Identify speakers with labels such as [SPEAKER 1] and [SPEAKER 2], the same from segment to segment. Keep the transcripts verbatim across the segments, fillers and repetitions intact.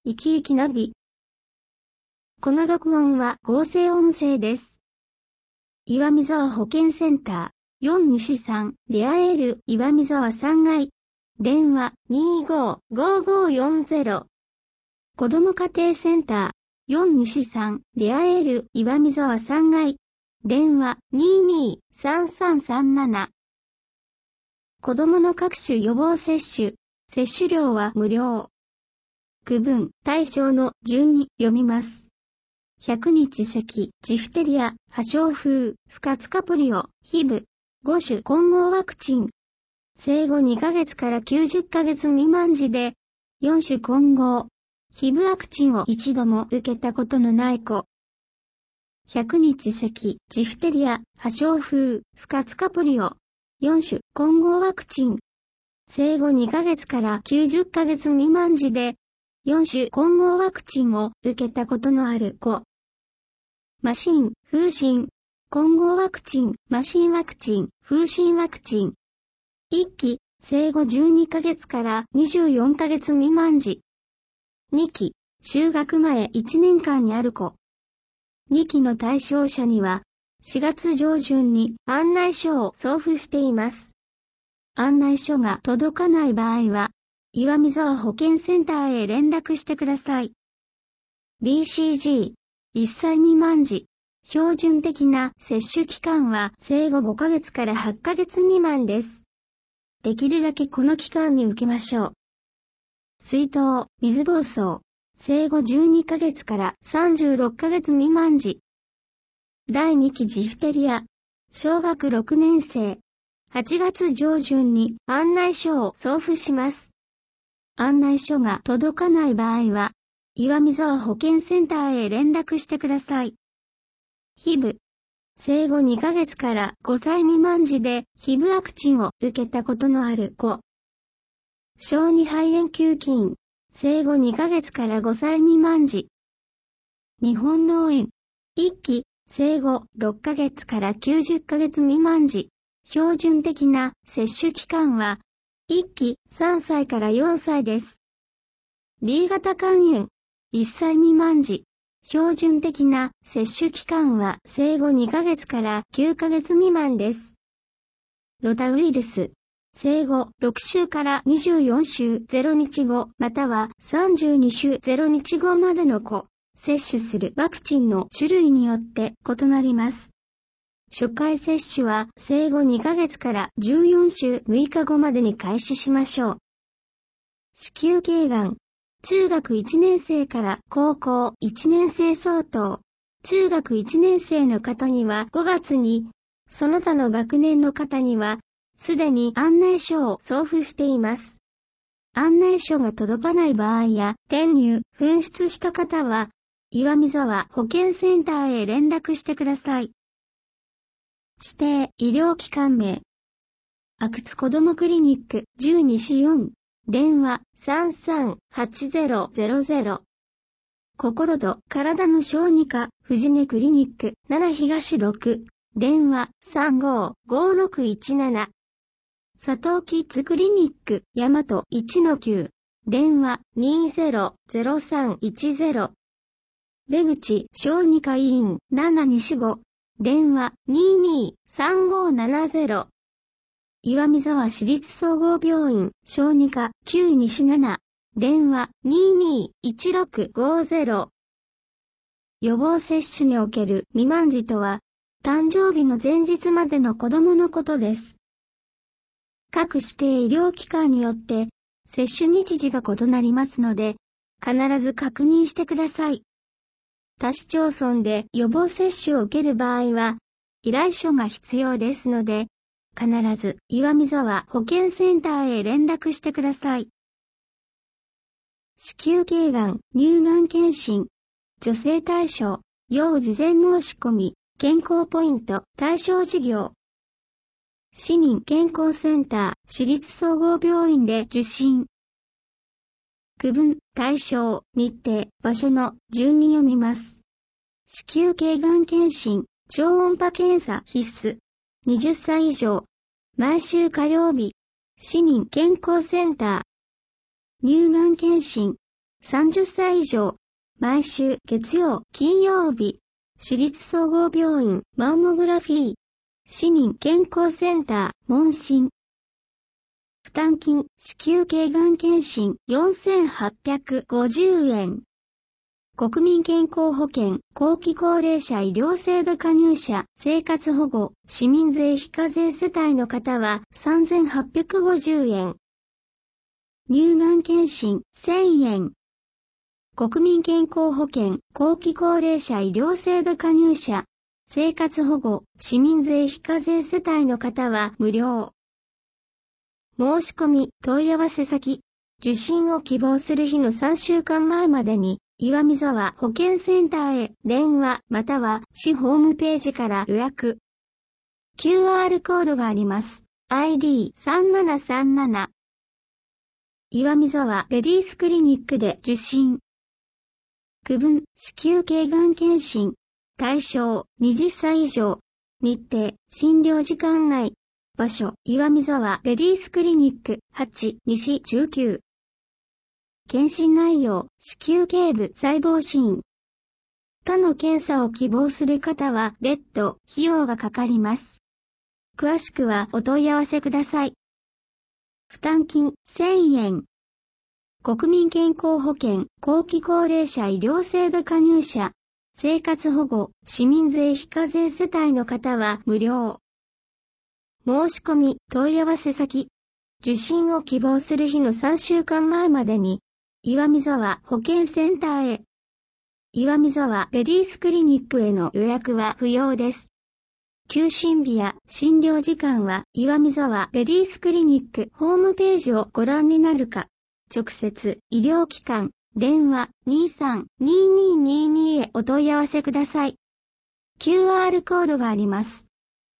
[SPEAKER 1] 生き生きナビ。この録音は合成音声です。岩見沢保健センター、よん西さん、レアエール、岩見沢さんがい。電話、にーごーごーごーよんゼロ。子ども家庭センター、よん西さん、レアエール、岩見沢さんがい。電話、にーにーさんさんさんなな。子どもの各種予防接種、接種料は無料。区分、対象の順に読みます。ひゃくにち咳、ジフテリア、破傷風、不活化ポリオ、ヒブ、ご種混合ワクチン。生後にかげつからきゅうじゅっかげつ未満児で、よん種混合、ヒブワクチンを一度も受けたことのない子。ひゃくにち咳、ジフテリア、破傷風、不活化ポリオ、よん種混合ワクチン。生後にかげつからきゅうじゅっかげつ未満児で、よん種混合ワクチンを受けたことのある子。麻疹、風疹、混合ワクチン、麻疹ワクチン、風疹ワクチン。いっき、生後じゅうにかげつからにじゅうよんかげつ未満児。にき、就学前いちねんかんにある子。にきの対象者には、しがつ上旬に案内書を送付しています。案内書が届かない場合は、岩見沢保健センターへ連絡してください。ビーシージー、いっさい未満児。標準的な接種期間は生後ごかげつからはちかげつ未満です。できるだけこの期間に受けましょう。水痘、水疱瘡。生後じゅうにかげつからさんじゅうろっかげつ未満児。だいにきジフテリア。小学ろくねん生。はちがつ上旬に案内書を送付します。案内書が届かない場合は、岩見沢保健センターへ連絡してください。ヒブ。生後にかげつからごさい未満児でヒブワクチンを受けたことのある子。小児肺炎球菌。生後にかげつからごさい未満児。日本脳炎。いっき、生後ろっかげつからきゅうじゅっかげつ未満児。標準的な接種期間は、いっきさんさいからよんさいです。B 型肝炎。いっさい未満児。標準的な接種期間は生後にかげつからきゅうかげつ未満です。ロタウイルス。生後ろくしゅうからにじゅうよんしゅうゼロにちごまたはさんじゅうにしゅうゼロにちごまでの子。接種するワクチンの種類によって異なります。初回接種は生後にかげつからじゅうよんしゅうむいかごまでに開始しましょう。子宮頸がん。中学いちねん生から高校いちねん生相当。中学いちねん生の方にはごがつに、その他の学年の方にはすでに案内書を送付しています。案内書が届かない場合や転入、紛失した方は、岩見沢保健センターへ連絡してください。指定医療機関名。阿久津子どもクリニックじゅうにしよん。電話 さんさんはちゼロゼロゼロ。心と体の小児科藤根クリニックなな東ろく。電話さんごーごーろくいちなな。佐藤キッズクリニック大和いちのきゅう。電話にゼロゼロさんいちゼロ。出口小児科医院なな西ご。電話ににさんごーななゼロ。岩見沢市立総合病院小児科きゅう西なな。電話ににいちろくごゼロ。予防接種における未満児とは、誕生日の前日までの子供のことです。各指定医療機関によって接種日時が異なりますので、必ず確認してください。他市町村で予防接種を受ける場合は、依頼書が必要ですので、必ず岩見沢保健センターへ連絡してください。子宮頸がん、乳がん検診、女性対象、要事前申し込み、健康ポイント、対象事業。市民健康センター、市立総合病院で受診。区分、対象、日程、場所の順に読みます。子宮頸がん検診、超音波検査必須。はたち以上。毎週火曜日。市民健康センター。乳がん検診。 さんじゅっさい以上。毎週月曜、金曜日。私立総合病院、マンモグラフィー。市民健康センター、問診。負担金、子宮頸がん検診、よんせんはっぴゃくごじゅうえん。国民健康保険、後期高齢者医療制度加入者、生活保護、市民税非課税世帯の方はさんぜんはっぴゃくごじゅうえん。乳がん検診、せんえん。国民健康保険、後期高齢者医療制度加入者、生活保護、市民税非課税世帯の方は無料。申し込み、問い合わせ先、受診を希望する日のさんしゅうかんまえまでに、岩見沢保健センターへ電話または市ホームページから予約。キューアール コードがあります。アイディーさんななさんなな。岩見沢レディースクリニックで受診。区分、子宮頸がん検診。対象、はたち以上。日程、診療時間内。場所、岩見沢レディースクリニック、はち、西じゅうきゅう。検診内容、子宮頸部細胞診。他の検査を希望する方は別途費用がかかります。詳しくはお問い合わせください。負担金せんえん。国民健康保険、後期高齢者医療制度加入者、生活保護、市民税非課税世帯の方は無料。申し込み、問い合わせ先、受診を希望する日のさんしゅうかんまえまでに、岩見沢保健センターへ。岩見沢レディースクリニックへの予約は不要です。休診日や診療時間は岩見沢レディースクリニックホームページをご覧になるか、直接医療機関、電話 にさんにーにーにーにー へお問い合わせください。キューアール コードがあります。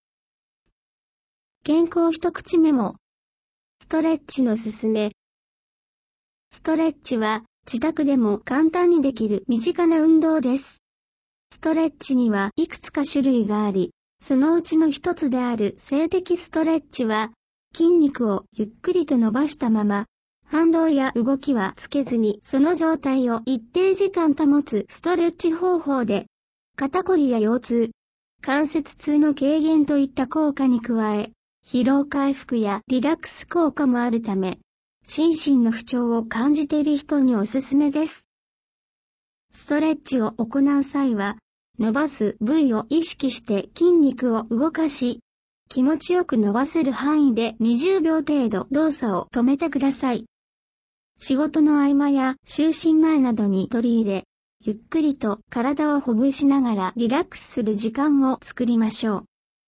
[SPEAKER 1] 健康一口メモ。ストレッチのすすめ。ストレッチは自宅でも簡単にできる身近な運動です。ストレッチにはいくつか種類があり、そのうちの一つである静的ストレッチは、筋肉をゆっくりと伸ばしたまま、反動や動きはつけずにその状態を一定時間保つストレッチ方法で、肩こりや腰痛、関節痛の軽減といった効果に加え、疲労回復やリラックス効果もあるため、心身の不調を感じている人におすすめです。ストレッチを行う際は、伸ばす部位を意識して筋肉を動かし、気持ちよく伸ばせる範囲でにじゅうびょう程度動作を止めてください。仕事の合間や就寝前などに取り入れ、ゆっくりと体をほぐしながらリラックスする時間を作りましょう。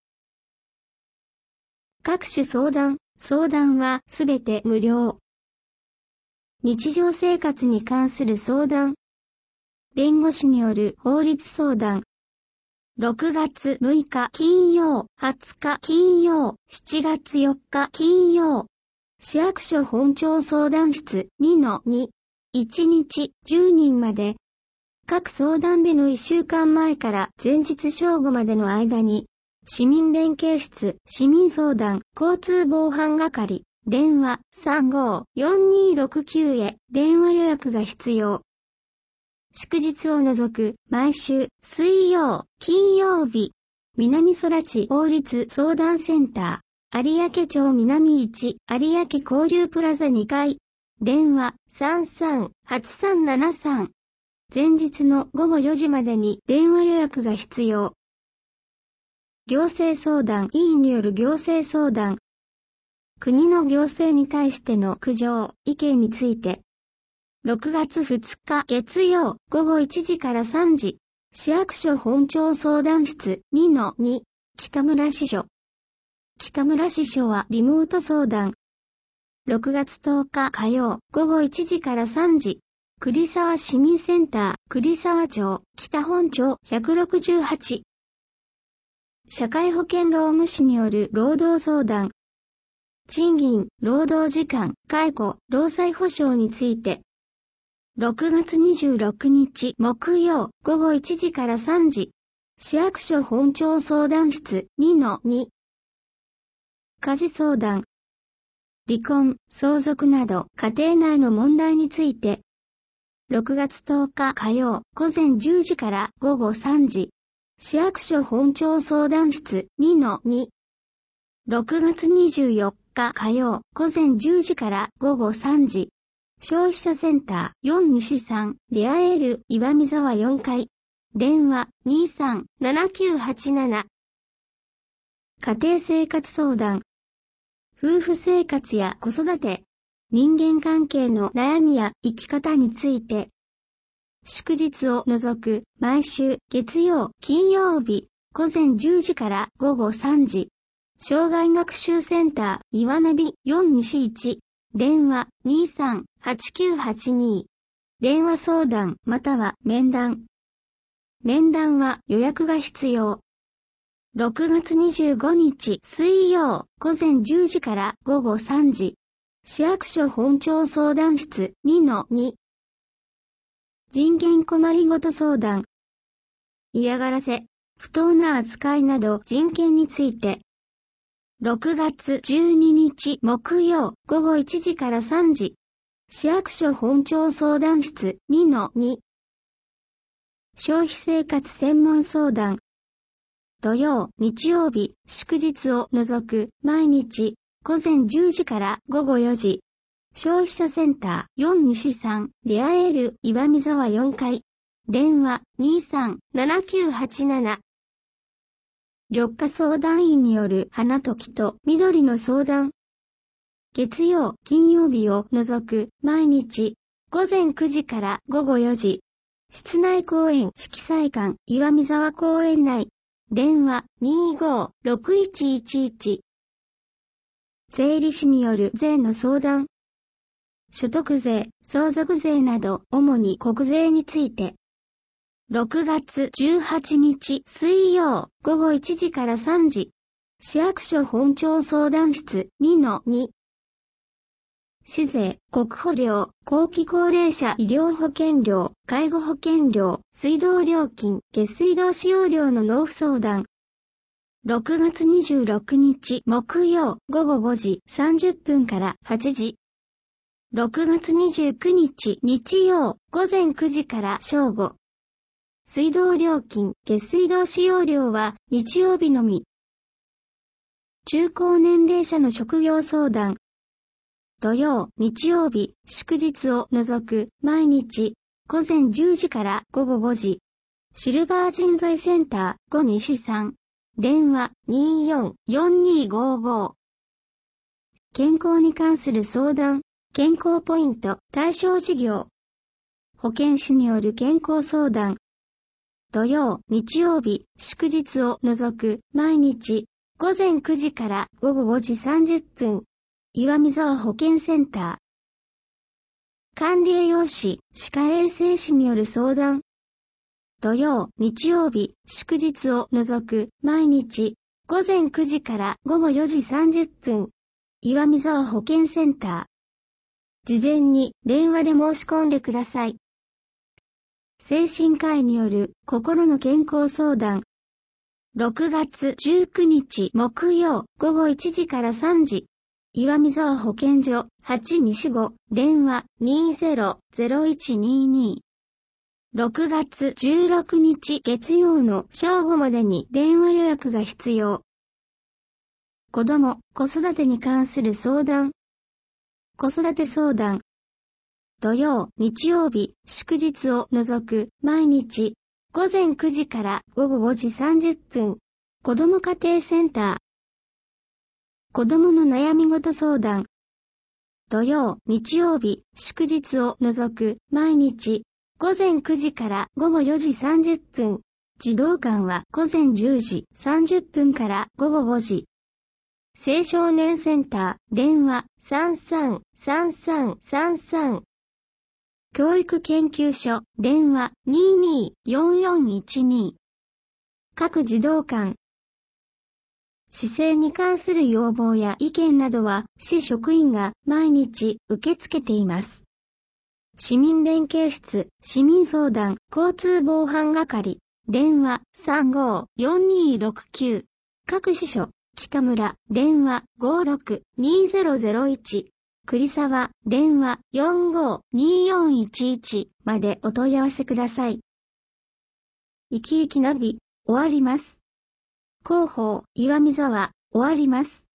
[SPEAKER 1] 各種相談、相談はすべて無料。日常生活に関する相談。弁護士による法律相談。ろくがつむいか金曜、はつか金曜、しちがつよっか金曜。市役所本庁相談室 にのに。いちにちじゅうにんまで。各相談日のいっしゅうかんまえから前日正午までの間に、市民連携室、市民相談、交通防犯係、電話 さんごーよんにーろくきゅう へ電話予約が必要。祝日を除く毎週水曜、金曜日、南空知法律相談センター、有明町南いち有明交流プラザにかい、電話 さんさんはちさんななさん。前日のごごよじまでに電話予約が必要。行政相談委員による行政相談。国の行政に対しての苦情、意見について。ろくがつふつか月曜ごごいちじからさんじ。市役所本庁相談室 にのに。北村支所。北村支所はリモート相談。ろくがつとおか火曜ごごいちじからさんじ。栗沢市民センター、栗沢町、北本町ひゃくろくじゅうはち。社会保険労務士による労働相談。賃金、労働時間、解雇、労災保障について。ろくがつにじゅうろくにち木曜ごごいちじからさんじ。市役所本庁相談室 にのに。家事相談。離婚、相続など家庭内の問題について。 ろくがつとおか火曜午前じゅうじからごごさんじ。市役所本庁相談室 にのに。ろくがつにじゅうよっか火曜午前じゅうじからごごさんじ。消費者センターよん西さんレアエール岩見沢よんかい。電話 にさんななきゅうはちなな。家庭生活相談。夫婦生活や子育て、人間関係の悩みや生き方について。祝日を除く毎週月曜、金曜日午前じゅうじからごごさんじ。障害学習センター岩ナビよん西いち。電話 にさんはちきゅうはちに。電話相談または面談。面談は予約が必要。ろくがつにじゅうごにち水曜午前じゅうじからごごさんじ。市役所本庁相談室 にのに。人権困りごと相談。嫌がらせ、不当な扱いなど人権について。ろくがつじゅうににち木曜ごごいちじからさんじ。市役所本庁相談室 にのに。消費生活専門相談。土曜、日曜日、祝日を除く毎日午前じゅうじからごごよじ。消費者センターよん西さんレアエール岩見沢よんかい。電話 にさんななきゅうはちなな。緑化相談員による花と木と緑の相談。月曜、金曜日を除く毎日午前くじからごごよじ。室内公園色彩館岩見沢公園内。電話 にごろくいちいちいち。税理士による税の相談。所得税、相続税など主に国税について。ろくがつじゅうはちにち水曜ごごいちじからさんじ。市役所本庁相談室 にのに。市税、国保料、後期高齢者医療保険料、介護保険料、水道料金、下水道使用料の納付相談。ろくがつにじゅうろくにち木曜ごごごじさんじゅっぷんからはちじ。ろくがつにじゅうくにち日曜午前くじから正午。水道料金、下水道使用料は日曜日のみ。中高年齢者の職業相談。土曜、日曜日、祝日を除く毎日午前じゅうじからごごごじ。シルバー人材センターご西さん。電話 によんよんにごご。健康に関する相談、健康ポイント対象事業。保健師による健康相談。土曜、日曜日、祝日を除く毎日午前くじからごごごじさんじゅっぷん。岩見沢保健センター。管理栄養士、歯科衛生士による相談。土曜、日曜日、祝日を除く毎日午前くじからごごよじさんじゅっぷん。岩見沢保健センター。事前に電話で申し込んでください。精神科医による心の健康相談。ろくがつじゅうくにち木曜ごごいちじからさんじ。岩見沢保健所はちにしご電話 にぜろぜろいちにに。ろくがつじゅうろくにち月曜の正午までに電話予約が必要。子ども・子育てに関する相談。子育て相談。土曜、日曜日、祝日を除く毎日午前くじからごごごじさんじゅっぷん。子ども家庭センター。子どもの悩み事相談。土曜、日曜日、祝日を除く毎日午前くじからごごよじさんじゅっぷん。児童館は午前じゅうじさんじゅっぷんからごごごじ。青少年センター、電話さんさんさんさんさんさん。教育研究所、電話にによんよんいちに。各児童館。市政に関する要望や意見などは市職員が毎日受け付けています。市民連携室、市民相談、交通防犯係、電話さんごよんにろくきゅう。各支所、北村、電話ごろくにぜろぜろいち。 栗沢、電話 よんごーにーよんいちいち までお問い合わせください。生き生きナビ、終わります。広報、岩見沢、終わります。